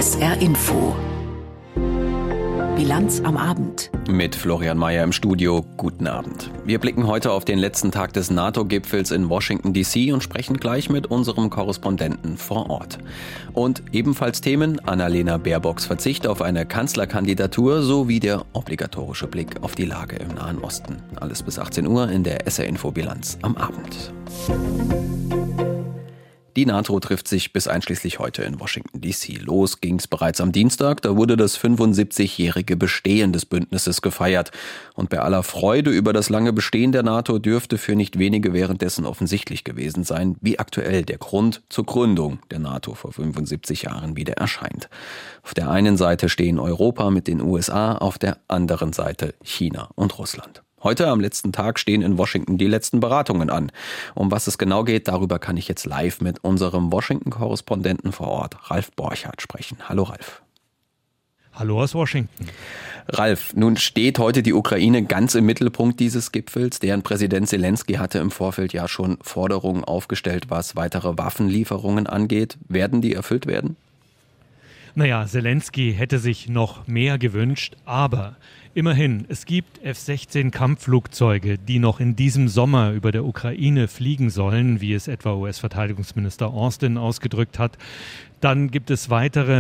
SR Info. Bilanz am Abend. Mit Florian Mayer im Studio. Guten Abend. Wir blicken heute auf den letzten Tag des NATO-Gipfels in Washington D.C. und sprechen gleich mit unserem Korrespondenten vor Ort. Und ebenfalls Themen: Annalena Baerbocks Verzicht auf eine Kanzlerkandidatur sowie der obligatorische Blick auf die Lage im Nahen Osten. Alles bis 18 Uhr in der SR Info Bilanz am Abend. Die NATO trifft sich bis einschließlich heute in Washington D.C. Los ging's bereits am Dienstag, da wurde das 75-jährige Bestehen des Bündnisses gefeiert. Und bei aller Freude über das lange Bestehen der NATO dürfte für nicht wenige währenddessen offensichtlich gewesen sein, wie aktuell der Grund zur Gründung der NATO vor 75 Jahren wieder erscheint. Auf der einen Seite stehen Europa mit den USA, auf der anderen Seite China und Russland. Heute, am letzten Tag, stehen in Washington die letzten Beratungen an. Um was es genau geht, darüber kann ich jetzt live mit unserem Washington-Korrespondenten vor Ort, Ralf Borchardt, sprechen. Hallo Ralf. Hallo aus Washington. Ralf, nun steht heute die Ukraine ganz im Mittelpunkt dieses Gipfels. Deren Präsident Zelensky hatte im Vorfeld ja schon Forderungen aufgestellt, was weitere Waffenlieferungen angeht. Werden die erfüllt werden? Naja, Zelensky hätte sich noch mehr gewünscht, aber immerhin, es gibt F-16 Kampfflugzeuge, die noch in diesem Sommer über der Ukraine fliegen sollen, wie es etwa US-Verteidigungsminister Austin ausgedrückt hat. Dann gibt es weitere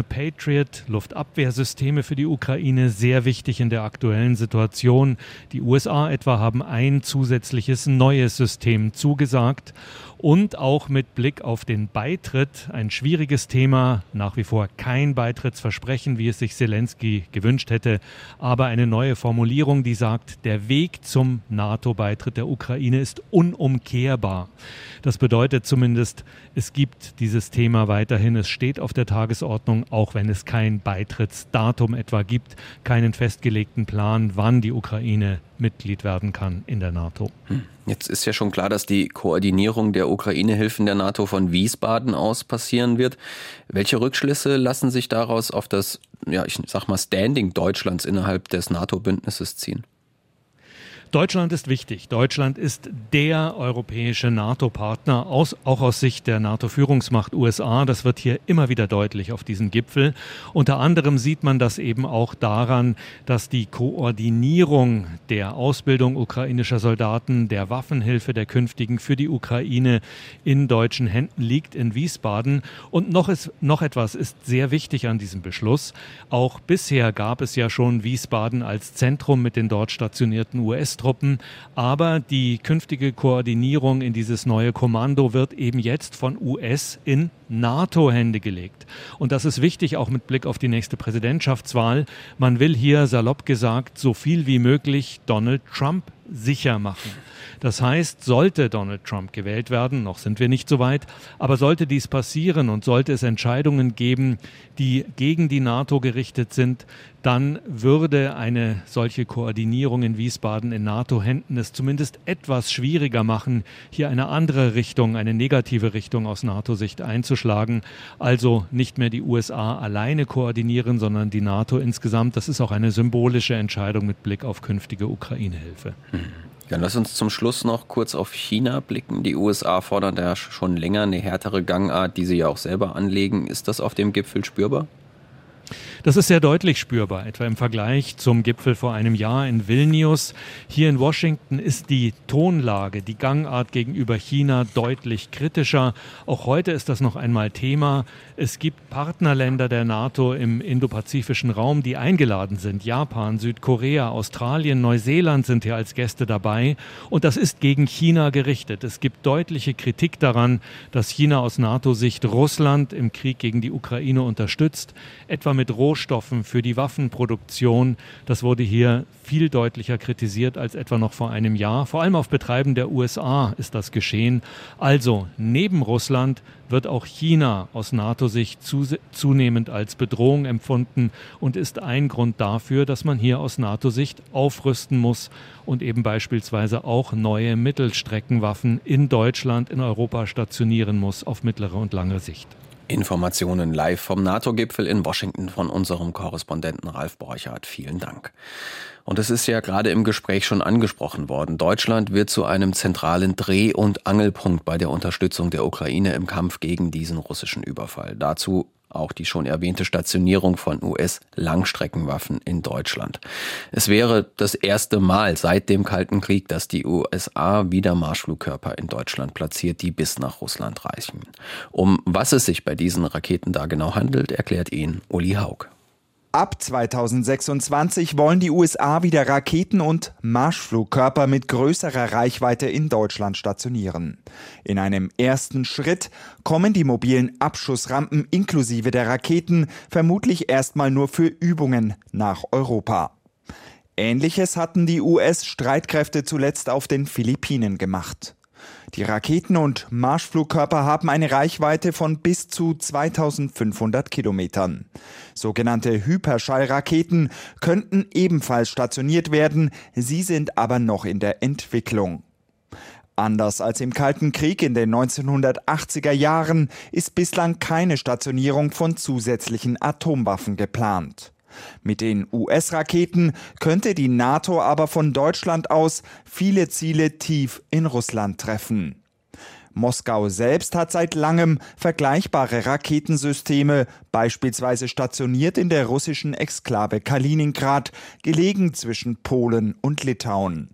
Patriot-Luftabwehrsysteme für die Ukraine, sehr wichtig in der aktuellen Situation. Die USA etwa haben ein zusätzliches neues System zugesagt. Und auch mit Blick auf den Beitritt, ein schwieriges Thema, nach wie vor kein Beitrittsversprechen, wie es sich Zelensky gewünscht hätte, aber eine neue Formulierung, die sagt, der Weg zum NATO-Beitritt der Ukraine ist unumkehrbar. Das bedeutet zumindest, es gibt dieses Thema weiterhin, es steht auf der Tagesordnung, auch wenn es kein Beitrittsdatum etwa gibt, keinen festgelegten Plan, wann die Ukraine Mitglied werden kann in der NATO. Jetzt ist ja schon klar, dass die Koordinierung der Ukraine-Hilfen der NATO von Wiesbaden aus passieren wird. Welche Rückschlüsse lassen sich daraus auf das, Standing Deutschlands innerhalb des NATO-Bündnisses ziehen? Deutschland ist wichtig. Deutschland ist der europäische NATO-Partner, auch aus Sicht der NATO-Führungsmacht USA. Das wird hier immer wieder deutlich auf diesem Gipfel. Unter anderem sieht man das eben auch daran, dass die Koordinierung der Ausbildung ukrainischer Soldaten, der Waffenhilfe der künftigen für die Ukraine in deutschen Händen liegt in Wiesbaden. Und noch etwas ist sehr wichtig an diesem Beschluss. Auch bisher gab es ja schon Wiesbaden als Zentrum mit den dort stationierten US-Truppen, aber die künftige Koordinierung in dieses neue Kommando wird eben jetzt von US in NATO-Hände gelegt. Und das ist wichtig, auch mit Blick auf die nächste Präsidentschaftswahl. Man will hier, salopp gesagt, so viel wie möglich Donald Trump sicher machen. Das heißt, sollte Donald Trump gewählt werden, noch sind wir nicht so weit, aber sollte dies passieren und sollte es Entscheidungen geben, die gegen die NATO gerichtet sind, dann würde eine solche Koordinierung in Wiesbaden in NATO-Händen es zumindest etwas schwieriger machen, hier eine andere Richtung, eine negative Richtung aus NATO-Sicht einzuschlagen. Also nicht mehr die USA alleine koordinieren, sondern die NATO insgesamt. Das ist auch eine symbolische Entscheidung mit Blick auf künftige Ukraine-Hilfe. Dann lass uns zum Schluss noch kurz auf China blicken. Die USA fordern ja schon länger eine härtere Gangart, die sie ja auch selber anlegen. Ist das auf dem Gipfel spürbar? Das ist sehr deutlich spürbar, etwa im Vergleich zum Gipfel vor einem Jahr in Vilnius. Hier in Washington ist die Tonlage, die Gangart gegenüber China deutlich kritischer. Auch heute ist das noch einmal Thema. Es gibt Partnerländer der NATO im indopazifischen Raum, die eingeladen sind. Japan, Südkorea, Australien, Neuseeland sind hier als Gäste dabei. Und das ist gegen China gerichtet. Es gibt deutliche Kritik daran, dass China aus NATO-Sicht Russland im Krieg gegen die Ukraine unterstützt, etwa mit Rohstoffen für die Waffenproduktion. Das wurde hier viel deutlicher kritisiert als etwa noch vor einem Jahr. Vor allem auf Betreiben der USA ist das geschehen. Also neben Russland wird auch China aus NATO-Sicht zunehmend als Bedrohung empfunden und ist ein Grund dafür, dass man hier aus NATO-Sicht aufrüsten muss und eben beispielsweise auch neue Mittelstreckenwaffen in Deutschland, in Europa stationieren muss auf mittlere und lange Sicht. Informationen live vom NATO-Gipfel in Washington von unserem Korrespondenten Ralf Borchardt. Vielen Dank. Und es ist ja gerade im Gespräch schon angesprochen worden. Deutschland wird zu einem zentralen Dreh- und Angelpunkt bei der Unterstützung der Ukraine im Kampf gegen diesen russischen Überfall. Dazu auch die schon erwähnte Stationierung von US-Langstreckenwaffen in Deutschland. Es wäre das erste Mal seit dem Kalten Krieg, dass die USA wieder Marschflugkörper in Deutschland platziert, die bis nach Russland reichen. Um was es sich bei diesen Raketen da genau handelt, erklärt Ihnen Uli Haug. Ab 2026 wollen die USA wieder Raketen und Marschflugkörper mit größerer Reichweite in Deutschland stationieren. In einem ersten Schritt kommen die mobilen Abschussrampen inklusive der Raketen vermutlich erstmal nur für Übungen nach Europa. Ähnliches hatten die US-Streitkräfte zuletzt auf den Philippinen gemacht. Die Raketen und Marschflugkörper haben eine Reichweite von bis zu 2500 Kilometern. Sogenannte Hyperschallraketen könnten ebenfalls stationiert werden, sie sind aber noch in der Entwicklung. Anders als im Kalten Krieg in den 1980er Jahren ist bislang keine Stationierung von zusätzlichen Atomwaffen geplant. Mit den US-Raketen könnte die NATO aber von Deutschland aus viele Ziele tief in Russland treffen. Moskau selbst hat seit langem vergleichbare Raketensysteme, beispielsweise stationiert in der russischen Exklave Kaliningrad, gelegen zwischen Polen und Litauen.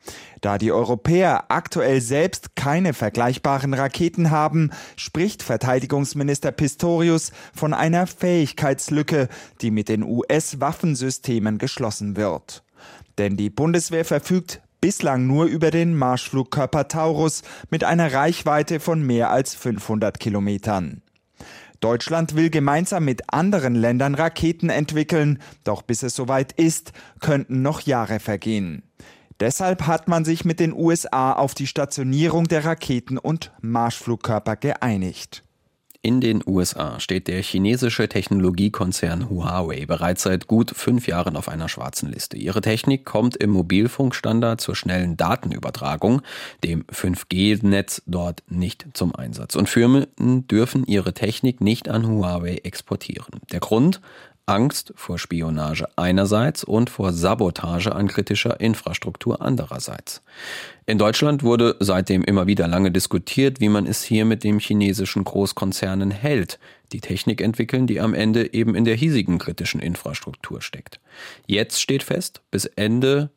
Da die Europäer aktuell selbst keine vergleichbaren Raketen haben, spricht Verteidigungsminister Pistorius von einer Fähigkeitslücke, die mit den US-Waffensystemen geschlossen wird. Denn die Bundeswehr verfügt bislang nur über den Marschflugkörper Taurus mit einer Reichweite von mehr als 500 Kilometern. Deutschland will gemeinsam mit anderen Ländern Raketen entwickeln, doch bis es soweit ist, könnten noch Jahre vergehen. Deshalb hat man sich mit den USA auf die Stationierung der Raketen und Marschflugkörper geeinigt. In den USA steht der chinesische Technologiekonzern Huawei bereits seit gut 5 Jahren auf einer schwarzen Liste. Ihre Technik kommt im Mobilfunkstandard zur schnellen Datenübertragung, dem 5G-Netz, dort nicht zum Einsatz. Und Firmen dürfen ihre Technik nicht an Huawei exportieren. Der Grund? Angst vor Spionage einerseits und vor Sabotage an kritischer Infrastruktur andererseits. In Deutschland wurde seitdem immer wieder lange diskutiert, wie man es hier mit den chinesischen Großkonzernen hält, die Technik entwickeln, die am Ende eben in der hiesigen kritischen Infrastruktur steckt. Jetzt steht fest, bis Ende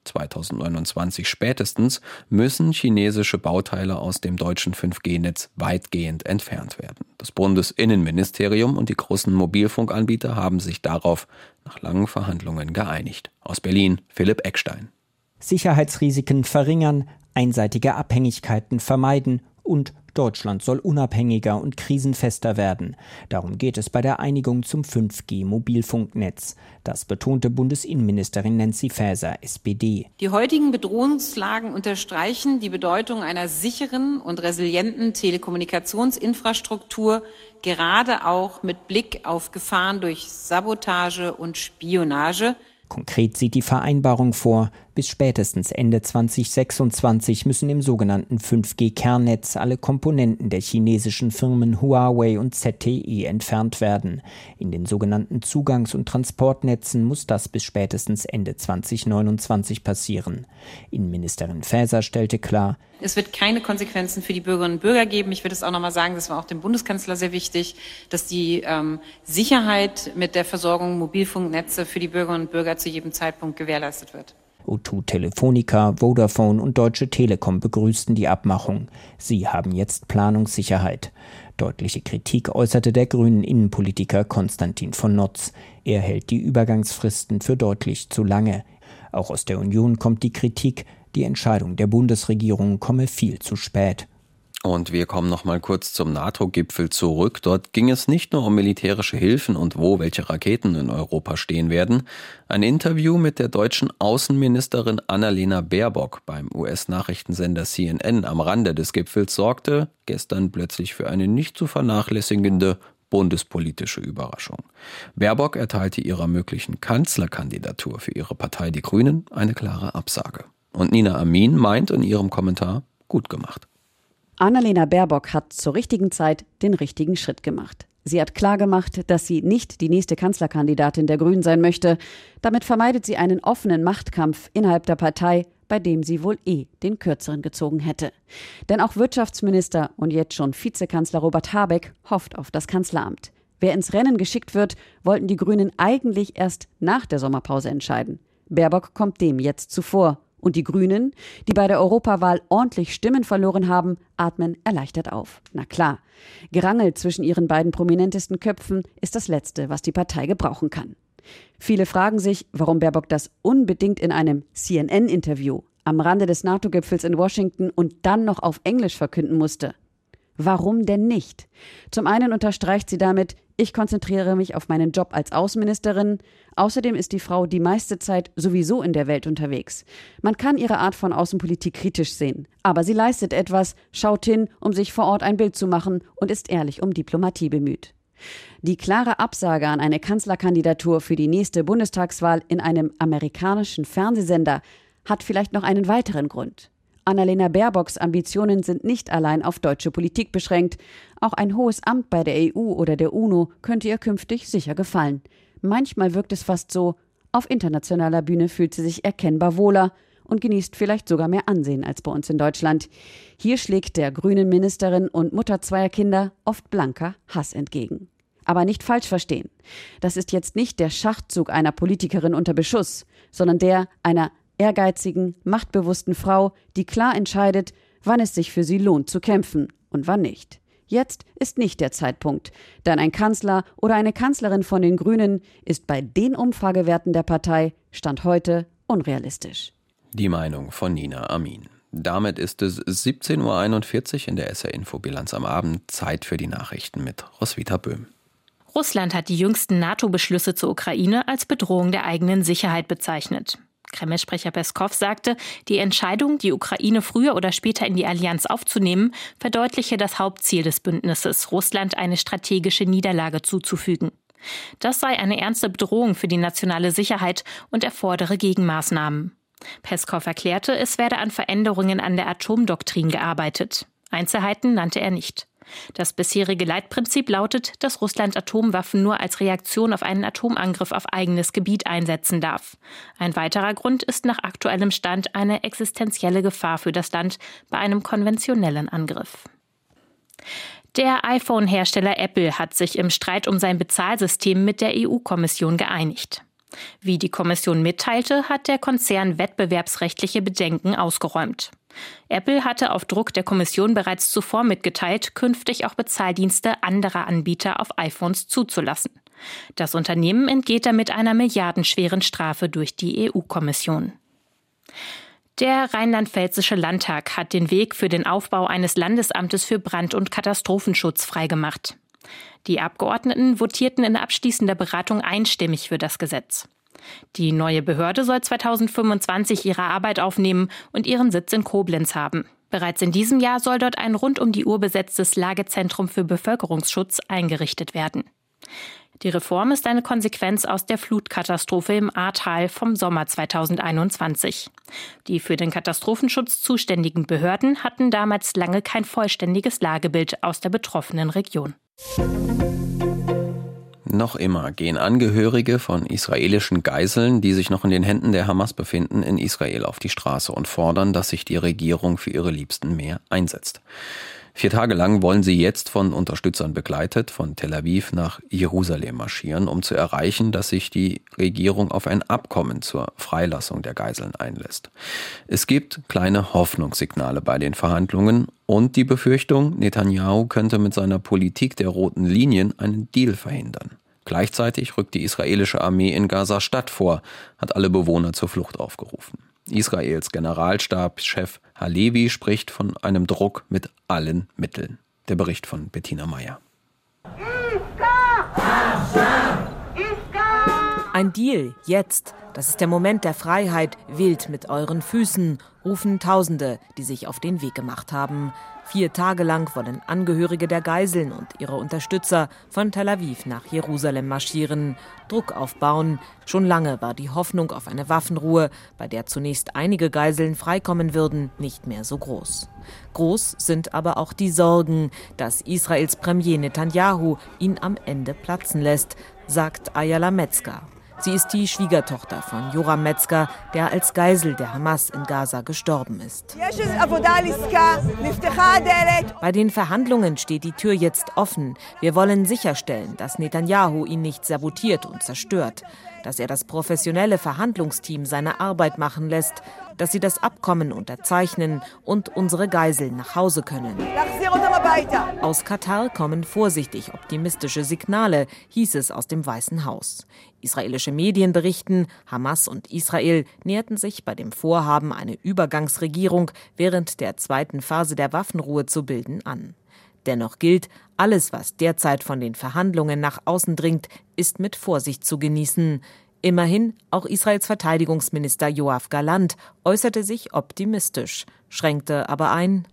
2029 spätestens müssen chinesische Bauteile aus dem deutschen 5G-Netz weitgehend entfernt werden. Das Bundesinnenministerium und die großen Mobilfunkanbieter haben sich darauf nach langen Verhandlungen geeinigt. Aus Berlin, Philipp Eckstein. Sicherheitsrisiken verringern, einseitige Abhängigkeiten vermeiden und Deutschland soll unabhängiger und krisenfester werden. Darum geht es bei der Einigung zum 5G-Mobilfunknetz. Das betonte Bundesinnenministerin Nancy Faeser, SPD. Die heutigen Bedrohungslagen unterstreichen die Bedeutung einer sicheren und resilienten Telekommunikationsinfrastruktur, gerade auch mit Blick auf Gefahren durch Sabotage und Spionage. Konkret sieht die Vereinbarung vor, bis spätestens Ende 2026 müssen im sogenannten 5G-Kernnetz alle Komponenten der chinesischen Firmen Huawei und ZTE entfernt werden. In den sogenannten Zugangs- und Transportnetzen muss das bis spätestens Ende 2029 passieren. Innenministerin Faeser stellte klar: Es wird keine Konsequenzen für die Bürgerinnen und Bürger geben. Ich würde es auch noch mal sagen, das war auch dem Bundeskanzler sehr wichtig, dass die Sicherheit mit der Versorgung Mobilfunknetze für die Bürgerinnen und Bürger zu jedem Zeitpunkt gewährleistet wird. O2 Telefonica, Vodafone und Deutsche Telekom begrüßten die Abmachung. Sie haben jetzt Planungssicherheit. Deutliche Kritik äußerte der grünen Innenpolitiker Konstantin von Notz. Er hält die Übergangsfristen für deutlich zu lange. Auch aus der Union kommt die Kritik, die Entscheidung der Bundesregierung komme viel zu spät. Und wir kommen noch mal kurz zum NATO-Gipfel zurück. Dort ging es nicht nur um militärische Hilfen und wo welche Raketen in Europa stehen werden. Ein Interview mit der deutschen Außenministerin Annalena Baerbock beim US-Nachrichtensender CNN am Rande des Gipfels sorgte gestern plötzlich für eine nicht zu vernachlässigende bundespolitische Überraschung. Baerbock erteilte ihrer möglichen Kanzlerkandidatur für ihre Partei Die Grünen eine klare Absage. Und Nina Amin meint in ihrem Kommentar: gut gemacht. Annalena Baerbock hat zur richtigen Zeit den richtigen Schritt gemacht. Sie hat klargemacht, dass sie nicht die nächste Kanzlerkandidatin der Grünen sein möchte. Damit vermeidet sie einen offenen Machtkampf innerhalb der Partei, bei dem sie wohl den Kürzeren gezogen hätte. Denn auch Wirtschaftsminister und jetzt schon Vizekanzler Robert Habeck hofft auf das Kanzleramt. Wer ins Rennen geschickt wird, wollten die Grünen eigentlich erst nach der Sommerpause entscheiden. Baerbock kommt dem jetzt zuvor. Und die Grünen, die bei der Europawahl ordentlich Stimmen verloren haben, atmen erleichtert auf. Na klar, Gerangel zwischen ihren beiden prominentesten Köpfen ist das Letzte, was die Partei gebrauchen kann. Viele fragen sich, warum Baerbock das unbedingt in einem CNN-Interview am Rande des NATO-Gipfels in Washington und dann noch auf Englisch verkünden musste. Warum denn nicht? Zum einen unterstreicht sie damit, ich konzentriere mich auf meinen Job als Außenministerin. Außerdem ist die Frau die meiste Zeit sowieso in der Welt unterwegs. Man kann ihre Art von Außenpolitik kritisch sehen. Aber sie leistet etwas, schaut hin, um sich vor Ort ein Bild zu machen und ist ehrlich um Diplomatie bemüht. Die klare Absage an eine Kanzlerkandidatur für die nächste Bundestagswahl in einem amerikanischen Fernsehsender hat vielleicht noch einen weiteren Grund. Annalena Baerbocks Ambitionen sind nicht allein auf deutsche Politik beschränkt. Auch ein hohes Amt bei der EU oder der UNO könnte ihr künftig sicher gefallen. Manchmal wirkt es fast so, auf internationaler Bühne fühlt sie sich erkennbar wohler und genießt vielleicht sogar mehr Ansehen als bei uns in Deutschland. Hier schlägt der grünen Ministerin und Mutter zweier Kinder oft blanker Hass entgegen. Aber nicht falsch verstehen. Das ist jetzt nicht der Schachzug einer Politikerin unter Beschuss, sondern der einer ehrgeizigen, machtbewussten Frau, die klar entscheidet, wann es sich für sie lohnt zu kämpfen und wann nicht. Jetzt ist nicht der Zeitpunkt, denn ein Kanzler oder eine Kanzlerin von den Grünen ist bei den Umfragewerten der Partei Stand heute unrealistisch. Die Meinung von Nina Amin. Damit ist es 17:41 Uhr in der SR-Info-Bilanz am Abend. Zeit für die Nachrichten mit Roswitha Böhm. Russland hat die jüngsten NATO-Beschlüsse zur Ukraine als Bedrohung der eigenen Sicherheit bezeichnet. Kreml-Sprecher Peskow sagte, die Entscheidung, die Ukraine früher oder später in die Allianz aufzunehmen, verdeutliche das Hauptziel des Bündnisses, Russland eine strategische Niederlage zuzufügen. Das sei eine ernste Bedrohung für die nationale Sicherheit und erfordere Gegenmaßnahmen. Peskow erklärte, es werde an Veränderungen an der Atomdoktrin gearbeitet. Einzelheiten nannte er nicht. Das bisherige Leitprinzip lautet, dass Russland Atomwaffen nur als Reaktion auf einen Atomangriff auf eigenes Gebiet einsetzen darf. Ein weiterer Grund ist nach aktuellem Stand eine existenzielle Gefahr für das Land bei einem konventionellen Angriff. Der iPhone-Hersteller Apple hat sich im Streit um sein Bezahlsystem mit der EU-Kommission geeinigt. Wie die Kommission mitteilte, hat der Konzern wettbewerbsrechtliche Bedenken ausgeräumt. Apple hatte auf Druck der Kommission bereits zuvor mitgeteilt, künftig auch Bezahldienste anderer Anbieter auf iPhones zuzulassen. Das Unternehmen entgeht damit einer milliardenschweren Strafe durch die EU-Kommission. Der rheinland-pfälzische Landtag hat den Weg für den Aufbau eines Landesamtes für Brand- und Katastrophenschutz freigemacht. Die Abgeordneten votierten in abschließender Beratung einstimmig für das Gesetz. Die neue Behörde soll 2025 ihre Arbeit aufnehmen und ihren Sitz in Koblenz haben. Bereits in diesem Jahr soll dort ein rund um die Uhr besetztes Lagezentrum für Bevölkerungsschutz eingerichtet werden. Die Reform ist eine Konsequenz aus der Flutkatastrophe im Ahrtal vom Sommer 2021. Die für den Katastrophenschutz zuständigen Behörden hatten damals lange kein vollständiges Lagebild aus der betroffenen Region. Noch immer gehen Angehörige von israelischen Geiseln, die sich noch in den Händen der Hamas befinden, in Israel auf die Straße und fordern, dass sich die Regierung für ihre Liebsten mehr einsetzt. 4 Tage lang wollen sie jetzt von Unterstützern begleitet von Tel Aviv nach Jerusalem marschieren, um zu erreichen, dass sich die Regierung auf ein Abkommen zur Freilassung der Geiseln einlässt. Es gibt kleine Hoffnungssignale bei den Verhandlungen und die Befürchtung, Netanyahu könnte mit seiner Politik der roten Linien einen Deal verhindern. Gleichzeitig rückt die israelische Armee in Gaza-Stadt vor, hat alle Bewohner zur Flucht aufgerufen. Israels Generalstabschef Halevi spricht von einem Druck mit allen Mitteln. Der Bericht von Bettina Meyer. Ein Deal, jetzt. Das ist der Moment der Freiheit. Wählt mit euren Füßen, rufen Tausende, die sich auf den Weg gemacht haben. 4 Tage lang wollen Angehörige der Geiseln und ihre Unterstützer von Tel Aviv nach Jerusalem marschieren, Druck aufbauen. Schon lange war die Hoffnung auf eine Waffenruhe, bei der zunächst einige Geiseln freikommen würden, nicht mehr so groß. Groß sind aber auch die Sorgen, dass Israels Premier Netanyahu ihn am Ende platzen lässt, sagt Ayala Metzger. Sie ist die Schwiegertochter von Yoram Metzger, der als Geisel der Hamas in Gaza gestorben ist. Bei den Verhandlungen steht die Tür jetzt offen. Wir wollen sicherstellen, dass Netanyahu ihn nicht sabotiert und zerstört, dass er das professionelle Verhandlungsteam seine Arbeit machen lässt, dass sie das Abkommen unterzeichnen und unsere Geiseln nach Hause können. Aus Katar kommen vorsichtig optimistische Signale, hieß es aus dem Weißen Haus. Israelische Medien berichten, Hamas und Israel näherten sich bei dem Vorhaben, eine Übergangsregierung während der zweiten Phase der Waffenruhe zu bilden, an. Dennoch gilt, alles, was derzeit von den Verhandlungen nach außen dringt, ist mit Vorsicht zu genießen. Immerhin, auch Israels Verteidigungsminister Yoav Gallant äußerte sich optimistisch, schränkte aber ein: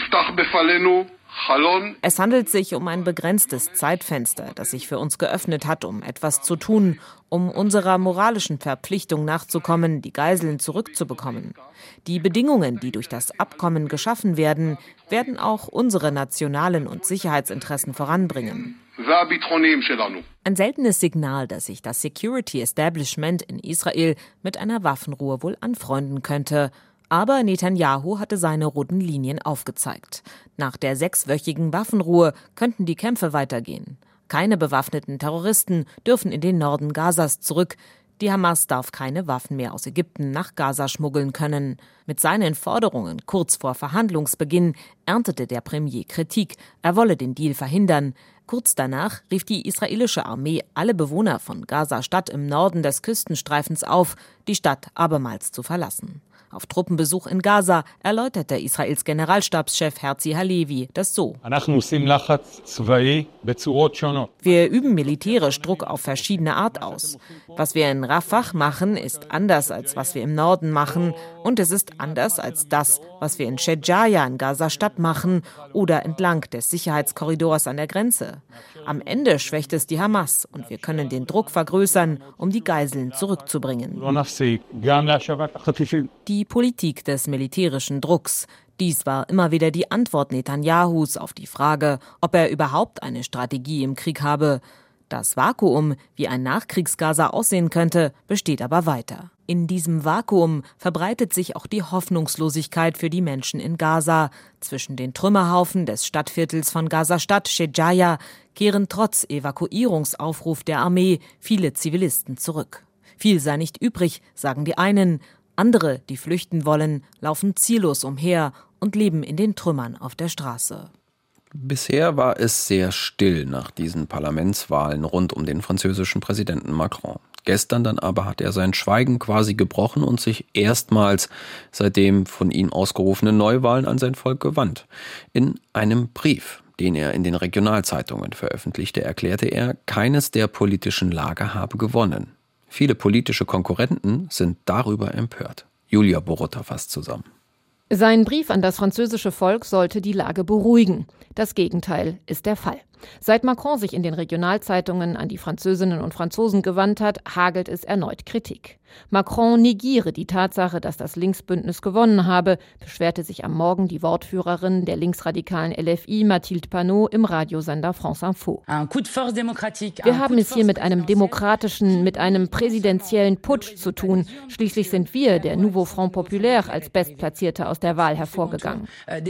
Es handelt sich um ein begrenztes Zeitfenster, das sich für uns geöffnet hat, um etwas zu tun, um unserer moralischen Verpflichtung nachzukommen, die Geiseln zurückzubekommen. Die Bedingungen, die durch das Abkommen geschaffen werden, werden auch unsere nationalen und Sicherheitsinteressen voranbringen. Ein seltenes Signal, dass sich das Security Establishment in Israel mit einer Waffenruhe wohl anfreunden könnte. Aber Netanyahu hatte seine roten Linien aufgezeigt. Nach der 6-wöchigen Waffenruhe könnten die Kämpfe weitergehen. Keine bewaffneten Terroristen dürfen in den Norden Gazas zurück. Die Hamas darf keine Waffen mehr aus Ägypten nach Gaza schmuggeln können. Mit seinen Forderungen kurz vor Verhandlungsbeginn erntete der Premier Kritik. Er wolle den Deal verhindern. Kurz danach rief die israelische Armee alle Bewohner von Gaza-Stadt im Norden des Küstenstreifens auf, die Stadt abermals zu verlassen. Auf Truppenbesuch in Gaza erläuterte Israels Generalstabschef Herzi Halevi das so: Wir üben militärisch Druck auf verschiedene Art aus. Was wir in Rafah machen, ist anders als was wir im Norden machen, und es ist anders als das, was wir in Shedjaya in Gaza-Stadt machen oder entlang des Sicherheitskorridors an der Grenze. Am Ende schwächt es die Hamas und wir können den Druck vergrößern, um die Geiseln zurückzubringen. Die Politik des militärischen Drucks. Dies war immer wieder die Antwort Netanyahus auf die Frage, ob er überhaupt eine Strategie im Krieg habe. Das Vakuum, wie ein Nachkriegs-Gaza aussehen könnte, besteht aber weiter. In diesem Vakuum verbreitet sich auch die Hoffnungslosigkeit für die Menschen in Gaza. Zwischen den Trümmerhaufen des Stadtviertels von Gaza-Stadt, Shedjaya, kehren trotz Evakuierungsaufruf der Armee viele Zivilisten zurück. Viel sei nicht übrig, sagen die einen. Andere, die flüchten wollen, laufen ziellos umher und leben in den Trümmern auf der Straße. Bisher war es sehr still nach diesen Parlamentswahlen rund um den französischen Präsidenten Macron. Gestern dann aber hat er sein Schweigen quasi gebrochen und sich erstmals seit den von ihm ausgerufenen Neuwahlen an sein Volk gewandt. In einem Brief, den er in den Regionalzeitungen veröffentlichte, erklärte er, keines der politischen Lager habe gewonnen. Viele politische Konkurrenten sind darüber empört. Julia Borota fasst zusammen. Sein Brief an das französische Volk sollte die Lage beruhigen. Das Gegenteil ist der Fall. Seit Macron sich in den Regionalzeitungen an die Französinnen und Franzosen gewandt hat, hagelt es erneut Kritik. Macron negiere die Tatsache, dass das Linksbündnis gewonnen habe, beschwerte sich am Morgen die Wortführerin der linksradikalen LFI, Mathilde Panot, im Radiosender France Info. Wir haben es hier mit einem demokratischen, mit einem präsidentiellen Putsch zu tun. Schließlich sind wir, der Nouveau Front Populaire, als Bestplatzierte aus der Wahl hervorgegangen.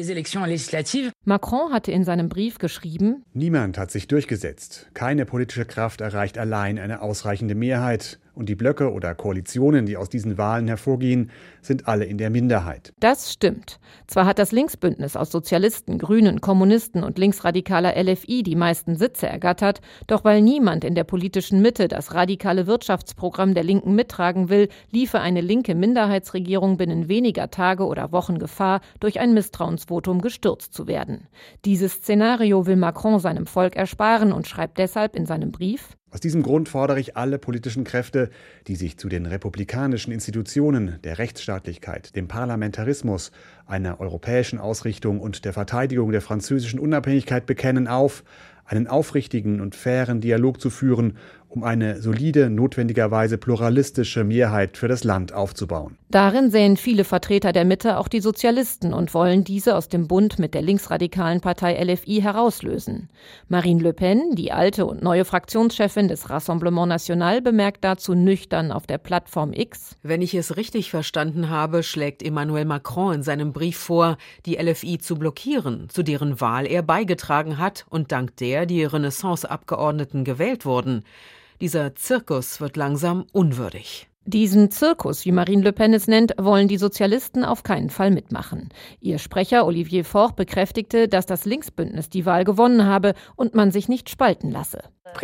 Macron hatte in seinem Brief geschrieben: Niemand hat sich durchgesetzt. Keine politische Kraft erreicht allein eine ausreichende Mehrheit. Und die Blöcke oder Koalitionen, die aus diesen Wahlen hervorgehen, sind alle in der Minderheit. Das stimmt. Zwar hat das Linksbündnis aus Sozialisten, Grünen, Kommunisten und linksradikaler LFI die meisten Sitze ergattert, doch weil niemand in der politischen Mitte das radikale Wirtschaftsprogramm der Linken mittragen will, liefe eine linke Minderheitsregierung binnen weniger Tage oder Wochen Gefahr, durch ein Misstrauensvotum gestürzt zu werden. Dieses Szenario will Macron seinem Volk ersparen und schreibt deshalb in seinem Brief: Aus diesem Grund fordere ich alle politischen Kräfte, die sich zu den republikanischen Institutionen, der Rechtsstaatlichkeit, dem Parlamentarismus, einer europäischen Ausrichtung und der Verteidigung der französischen Unabhängigkeit bekennen, auf, einen aufrichtigen und fairen Dialog zu führen, um eine solide, notwendigerweise pluralistische Mehrheit für das Land aufzubauen. Darin sehen viele Vertreter der Mitte auch die Sozialisten und wollen diese aus dem Bund mit der linksradikalen Partei LFI herauslösen. Marine Le Pen, die alte und neue Fraktionschefin des Rassemblement National, bemerkt dazu nüchtern auf der Plattform X: Wenn ich es richtig verstanden habe, schlägt Emmanuel Macron in seinem Brief vor, die LFI zu blockieren, zu deren Wahl er beigetragen hat und dank der die Renaissance-Abgeordneten gewählt wurden. Dieser Zirkus wird langsam unwürdig. Diesen Zirkus, wie Marine Le Pen es nennt, wollen die Sozialisten auf keinen Fall mitmachen. Ihr Sprecher Olivier Faure bekräftigte, dass das Linksbündnis die Wahl gewonnen habe und man sich nicht spalten lasse.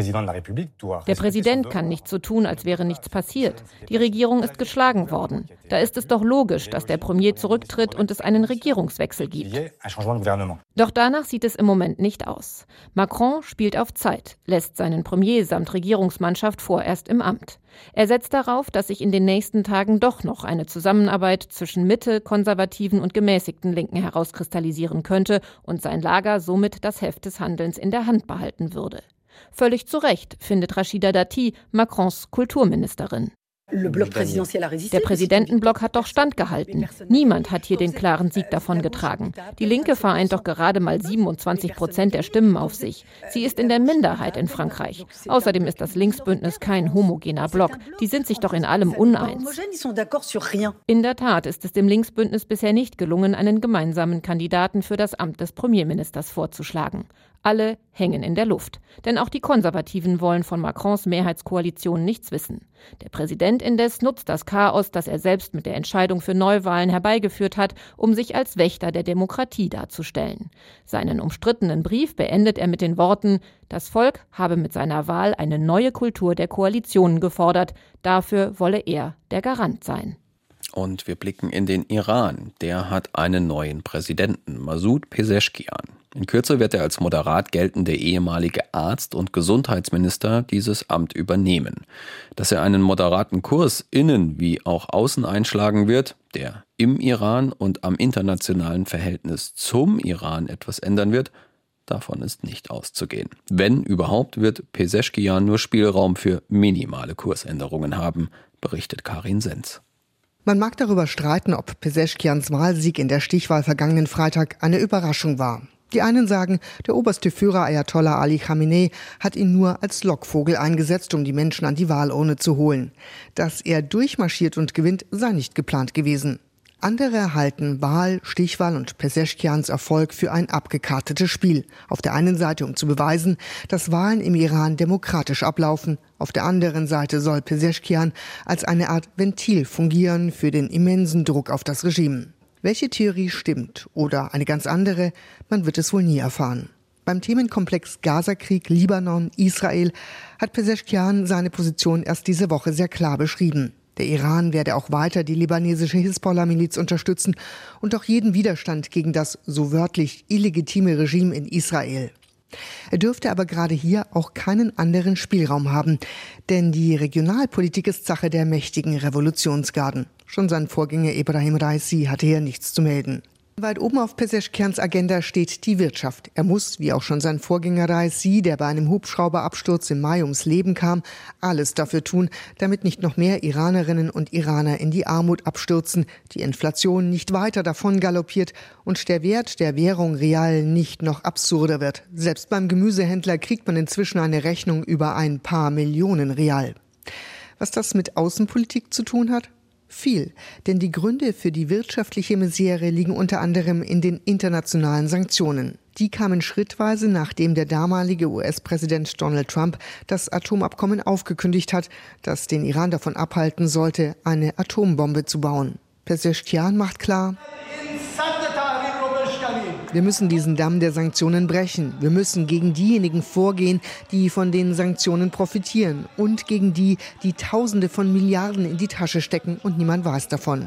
Der Präsident kann nicht so tun, als wäre nichts passiert. Die Regierung ist geschlagen worden. Da ist es doch logisch, dass der Premier zurücktritt und es einen Regierungswechsel gibt. Doch danach sieht es im Moment nicht aus. Macron spielt auf Zeit, lässt seinen Premier samt Regierungsmannschaft vorerst im Amt. Er setzt darauf, dass sich in den nächsten Tagen doch noch eine Zusammenarbeit zwischen Mitte, konservativen und gemäßigten Linken herauskristallisieren könnte und sein Lager somit das Heft des Handelns in der Hand behalten würde. Völlig zu Recht findet Rachida Dati, Macrons Kulturministerin. Der Präsidentenblock hat doch standgehalten. Niemand hat hier den klaren Sieg davongetragen. Die Linke vereint doch gerade mal 27% der Stimmen auf sich. Sie ist in der Minderheit in Frankreich. Außerdem ist das Linksbündnis kein homogener Block. Die sind sich doch in allem uneins. In der Tat ist es dem Linksbündnis bisher nicht gelungen, einen gemeinsamen Kandidaten für das Amt des Premierministers vorzuschlagen. Alle hängen in der Luft. Denn auch die Konservativen wollen von Macrons Mehrheitskoalition nichts wissen. Der Präsident indes nutzt das Chaos, das er selbst mit der Entscheidung für Neuwahlen herbeigeführt hat, um sich als Wächter der Demokratie darzustellen. Seinen umstrittenen Brief beendet er mit den Worten: Das Volk habe mit seiner Wahl eine neue Kultur der Koalitionen gefordert. Dafür wolle er der Garant sein. Und wir blicken in den Iran. Der hat einen neuen Präsidenten, Masoud Pezeshkian. In Kürze wird er als moderat geltende ehemalige Arzt und Gesundheitsminister dieses Amt übernehmen. Dass er einen moderaten Kurs innen wie auch außen einschlagen wird, der im Iran und am internationalen Verhältnis zum Iran etwas ändern wird, davon ist nicht auszugehen. Wenn überhaupt, wird Pezeshkian nur Spielraum für minimale Kursänderungen haben, berichtet Karin Senz. Man mag darüber streiten, ob Pezeshkians Wahlsieg in der Stichwahl vergangenen Freitag eine Überraschung war. Die einen sagen, der oberste Führer Ayatollah Ali Khamenei hat ihn nur als Lockvogel eingesetzt, um die Menschen an die Wahlurne zu holen. Dass er durchmarschiert und gewinnt, sei nicht geplant gewesen. Andere halten Wahl, Stichwahl und Pezeshkians Erfolg für ein abgekartetes Spiel. Auf der einen Seite, um zu beweisen, dass Wahlen im Iran demokratisch ablaufen. Auf der anderen Seite soll Pezeshkian als eine Art Ventil fungieren für den immensen Druck auf das Regime. Welche Theorie stimmt oder eine ganz andere, man wird es wohl nie erfahren. Beim Themenkomplex Gaza-Krieg, Libanon, Israel hat Pezeshkian seine Position erst diese Woche sehr klar beschrieben. Der Iran werde auch weiter die libanesische Hisbollah-Miliz unterstützen und auch jeden Widerstand gegen das so wörtlich illegitime Regime in Israel. Er dürfte aber gerade hier auch keinen anderen Spielraum haben, denn die Regionalpolitik ist Sache der mächtigen Revolutionsgarden. Schon sein Vorgänger Ebrahim Raisi hatte hier nichts zu melden. Weit oben auf Pezeshkians Agenda steht die Wirtschaft. Er muss, wie auch schon sein Vorgänger Raisi, der bei einem Hubschrauberabsturz im Mai ums Leben kam, alles dafür tun, damit nicht noch mehr Iranerinnen und Iraner in die Armut abstürzen, die Inflation nicht weiter davon galoppiert und der Wert der Währung Rial nicht noch absurder wird. Selbst beim Gemüsehändler kriegt man inzwischen eine Rechnung über ein paar Millionen Rial. Was das mit Außenpolitik zu tun hat? Viel, denn die Gründe für die wirtschaftliche Misere liegen unter anderem in den internationalen Sanktionen. Die kamen schrittweise, nachdem der damalige US-Präsident Donald Trump das Atomabkommen aufgekündigt hat, das den Iran davon abhalten sollte, eine Atombombe zu bauen. Pezeshkian macht klar: Wir müssen diesen Damm der Sanktionen brechen. Wir müssen gegen diejenigen vorgehen, die von den Sanktionen profitieren und gegen die, die Tausende von Milliarden in die Tasche stecken und niemand weiß davon.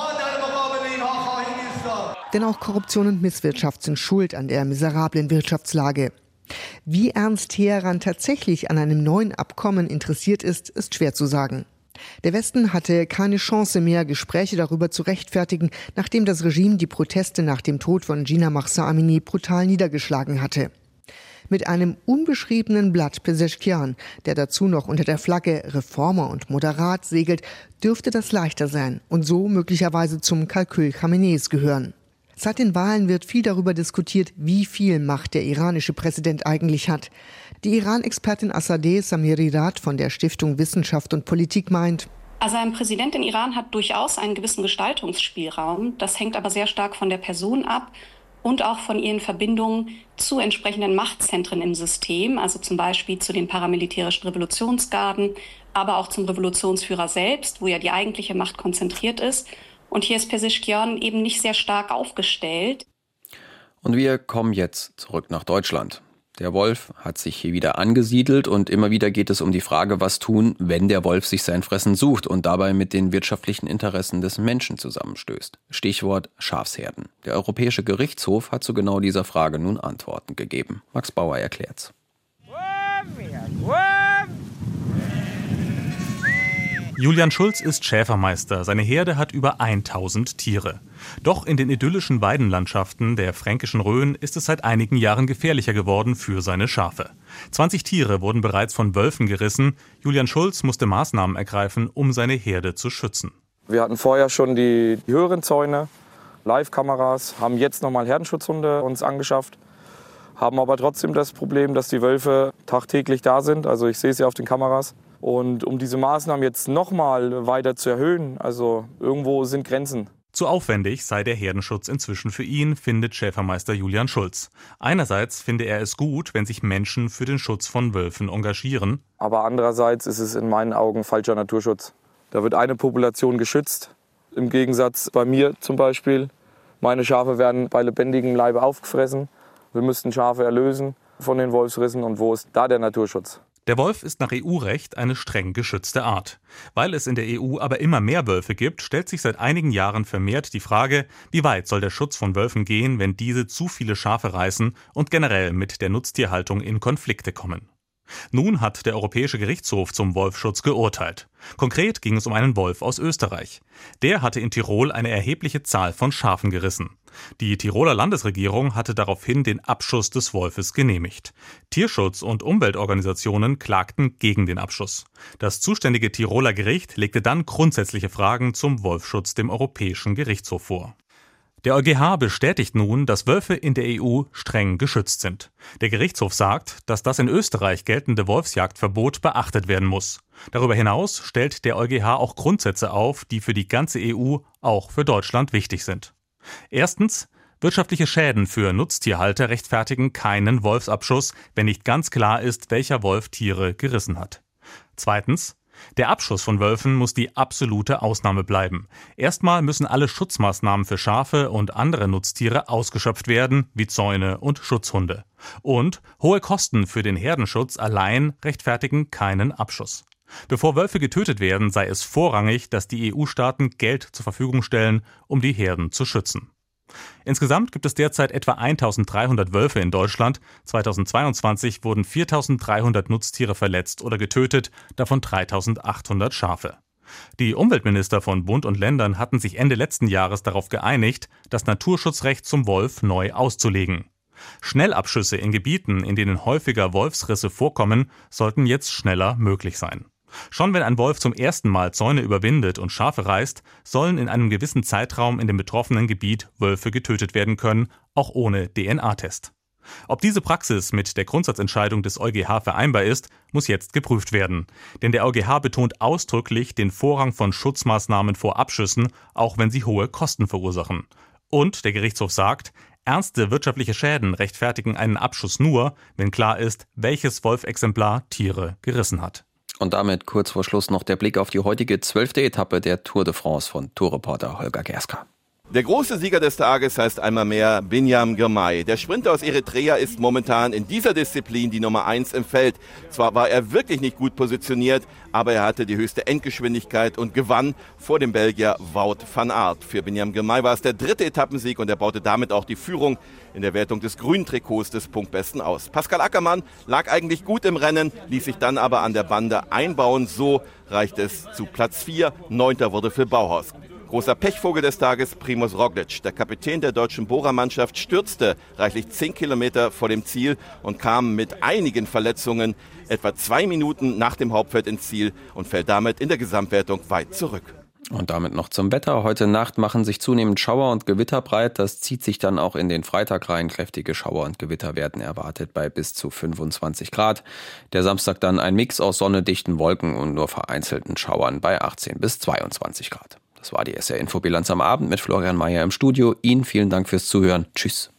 Denn auch Korruption und Misswirtschaft sind schuld an der miserablen Wirtschaftslage. Wie ernst Teheran tatsächlich an einem neuen Abkommen interessiert ist schwer zu sagen. Der Westen hatte keine Chance mehr, Gespräche darüber zu rechtfertigen, nachdem das Regime die Proteste nach dem Tod von Jina Mahsa Amini brutal niedergeschlagen hatte. Mit einem unbeschriebenen Blatt Pezeshkian, der dazu noch unter der Flagge Reformer und Moderat segelt, dürfte das leichter sein und so möglicherweise zum Kalkül Khameneis gehören. Seit den Wahlen wird viel darüber diskutiert, wie viel Macht der iranische Präsident eigentlich hat. Die Iran-Expertin Assadeh Samiridat von der Stiftung Wissenschaft und Politik meint: Also ein Präsident in Iran hat durchaus einen gewissen Gestaltungsspielraum. Das hängt aber sehr stark von der Person ab und auch von ihren Verbindungen zu entsprechenden Machtzentren im System, also zum Beispiel zu den paramilitärischen Revolutionsgarden, aber auch zum Revolutionsführer selbst, wo ja die eigentliche Macht konzentriert ist. Und hier ist Pezeshkian eben nicht sehr stark aufgestellt. Und wir kommen jetzt zurück nach Deutschland. Der Wolf hat sich hier wieder angesiedelt und immer wieder geht es um die Frage, was tun, wenn der Wolf sich sein Fressen sucht und dabei mit den wirtschaftlichen Interessen des Menschen zusammenstößt. Stichwort Schafsherden. Der Europäische Gerichtshof hat zu genau dieser Frage nun Antworten gegeben. Max Bauer erklärt's. Julian Schulz ist Schäfermeister. Seine Herde hat über 1000 Tiere. Doch in den idyllischen Weidenlandschaften der Fränkischen Rhön ist es seit einigen Jahren gefährlicher geworden für seine Schafe. 20 Tiere wurden bereits von Wölfen gerissen. Julian Schulz musste Maßnahmen ergreifen, um seine Herde zu schützen. Wir hatten vorher schon die höheren Zäune, Live-Kameras, haben jetzt nochmal Herdenschutzhunde uns angeschafft, haben aber trotzdem das Problem, dass die Wölfe tagtäglich da sind. Also ich sehe sie auf den Kameras. Und um diese Maßnahmen jetzt nochmal weiter zu erhöhen, also irgendwo sind Grenzen. Zu aufwendig sei der Herdenschutz inzwischen für ihn, findet Schäfermeister Julian Schulz. Einerseits finde er es gut, wenn sich Menschen für den Schutz von Wölfen engagieren. Aber andererseits ist es in meinen Augen falscher Naturschutz. Da wird eine Population geschützt. Im Gegensatz bei mir zum Beispiel. Meine Schafe werden bei lebendigem Leibe aufgefressen. Wir müssten Schafe erlösen von den Wolfsrissen. Und wo ist da der Naturschutz? Der Wolf ist nach EU-Recht eine streng geschützte Art. Weil es in der EU aber immer mehr Wölfe gibt, stellt sich seit einigen Jahren vermehrt die Frage, wie weit soll der Schutz von Wölfen gehen, wenn diese zu viele Schafe reißen und generell mit der Nutztierhaltung in Konflikte kommen. Nun hat der Europäische Gerichtshof zum Wolfschutz geurteilt. Konkret ging es um einen Wolf aus Österreich. Der hatte in Tirol eine erhebliche Zahl von Schafen gerissen. Die Tiroler Landesregierung hatte daraufhin den Abschuss des Wolfes genehmigt. Tierschutz- und Umweltorganisationen klagten gegen den Abschuss. Das zuständige Tiroler Gericht legte dann grundsätzliche Fragen zum Wolfschutz dem Europäischen Gerichtshof vor. Der EuGH bestätigt nun, dass Wölfe in der EU streng geschützt sind. Der Gerichtshof sagt, dass das in Österreich geltende Wolfsjagdverbot beachtet werden muss. Darüber hinaus stellt der EuGH auch Grundsätze auf, die für die ganze EU, auch für Deutschland, wichtig sind. Erstens: Wirtschaftliche Schäden für Nutztierhalter rechtfertigen keinen Wolfsabschuss, wenn nicht ganz klar ist, welcher Wolf Tiere gerissen hat. Zweitens: Der Abschuss von Wölfen muss die absolute Ausnahme bleiben. Erstmal müssen alle Schutzmaßnahmen für Schafe und andere Nutztiere ausgeschöpft werden, wie Zäune und Schutzhunde. Und hohe Kosten für den Herdenschutz allein rechtfertigen keinen Abschuss. Bevor Wölfe getötet werden, sei es vorrangig, dass die EU-Staaten Geld zur Verfügung stellen, um die Herden zu schützen. Insgesamt gibt es derzeit etwa 1300 Wölfe in Deutschland. 2022 wurden 4300 Nutztiere verletzt oder getötet, davon 3800 Schafe. Die Umweltminister von Bund und Ländern hatten sich Ende letzten Jahres darauf geeinigt, das Naturschutzrecht zum Wolf neu auszulegen. Schnellabschüsse in Gebieten, in denen häufiger Wolfsrisse vorkommen, sollten jetzt schneller möglich sein. Schon wenn ein Wolf zum ersten Mal Zäune überwindet und Schafe reißt, sollen in einem gewissen Zeitraum in dem betroffenen Gebiet Wölfe getötet werden können, auch ohne DNA-Test. Ob diese Praxis mit der Grundsatzentscheidung des EuGH vereinbar ist, muss jetzt geprüft werden. Denn der EuGH betont ausdrücklich den Vorrang von Schutzmaßnahmen vor Abschüssen, auch wenn sie hohe Kosten verursachen. Und der Gerichtshof sagt, ernste wirtschaftliche Schäden rechtfertigen einen Abschuss nur, wenn klar ist, welches Wolfexemplar Tiere gerissen hat. Und damit kurz vor Schluss noch der Blick auf die heutige 12. Etappe der Tour de France von Tourreporter Holger Gerska. Der große Sieger des Tages heißt einmal mehr Binyam Girmay. Der Sprinter aus Eritrea ist momentan in dieser Disziplin die Nummer 1 im Feld. Zwar war er wirklich nicht gut positioniert, aber er hatte die höchste Endgeschwindigkeit und gewann vor dem Belgier Wout van Aert. Für Binyam Girmay war es der 3. Etappensieg und er baute damit auch die Führung in der Wertung des grünen Trikots des Punktbesten aus. Pascal Ackermann lag eigentlich gut im Rennen, ließ sich dann aber an der Bande einbauen. So reicht es zu Platz 4. 9. wurde Phil Bauhaus. Großer Pechvogel des Tages, Primož Roglič. Der Kapitän der deutschen Bohrermannschaft stürzte reichlich 10 Kilometer vor dem Ziel und kam mit einigen Verletzungen etwa 2 Minuten nach dem Hauptfeld ins Ziel und fällt damit in der Gesamtwertung weit zurück. Und damit noch zum Wetter. Heute Nacht machen sich zunehmend Schauer und Gewitter breit. Das zieht sich dann auch in den Freitag rein. Kräftige Schauer und Gewitter werden erwartet bei bis zu 25 Grad. Der Samstag dann ein Mix aus Sonne, dichten Wolken und nur vereinzelten Schauern bei 18 bis 22 Grad. Das war die SR-Infobilanz am Abend mit Florian Mayer im Studio. Ihnen vielen Dank fürs Zuhören. Tschüss.